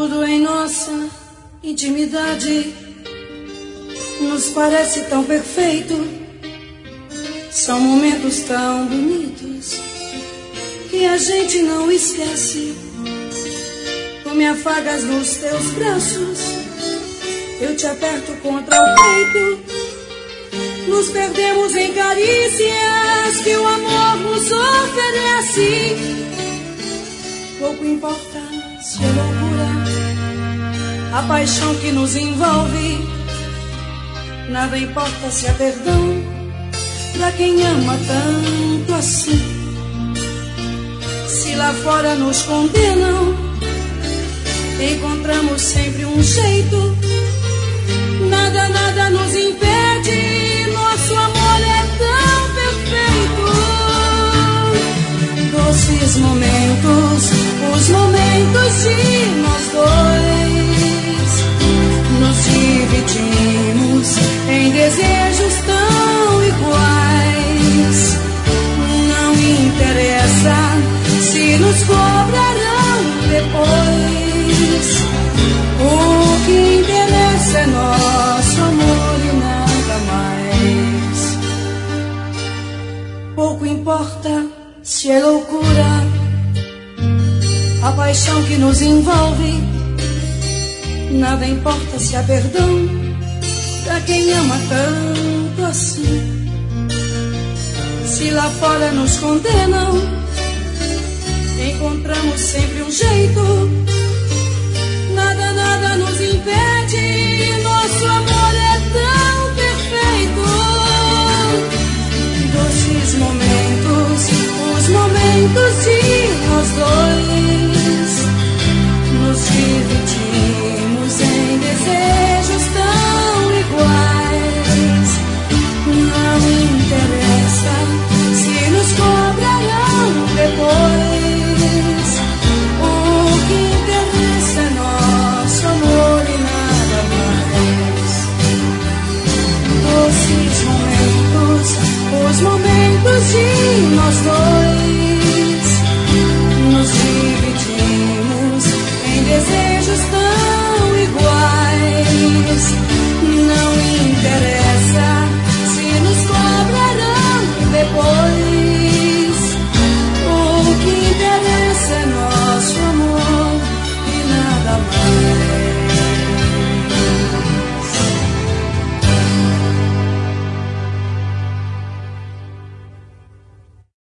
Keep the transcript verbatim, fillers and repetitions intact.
Tudo em nossa intimidade nos parece tão perfeito. São momentos tão bonitos que a gente não esquece. Tu me afagas nos teus braços, eu te aperto contra o peito. Nos perdemos em carícias que o amor nos oferece. Pouco importa se é loucura a paixão que nos envolve. Nada importa se há perdão pra quem ama tanto assim. Se lá fora nos condenam, encontramos sempre um jeito. Nada, nada nos impede, nosso amor é tão perfeito. Doces momentos, os momentos de nós dois. Nos dividimos em desejos tão iguais. Não interessa se nos cobrarão depois. O que interessa é nosso amor e nada mais. Pouco importa se é loucura a paixão que nos envolve. Nada importa se há perdão pra quem ama tanto assim. Se lá fora nos condenam, encontramos sempre um jeito. Nada, nada nos impede.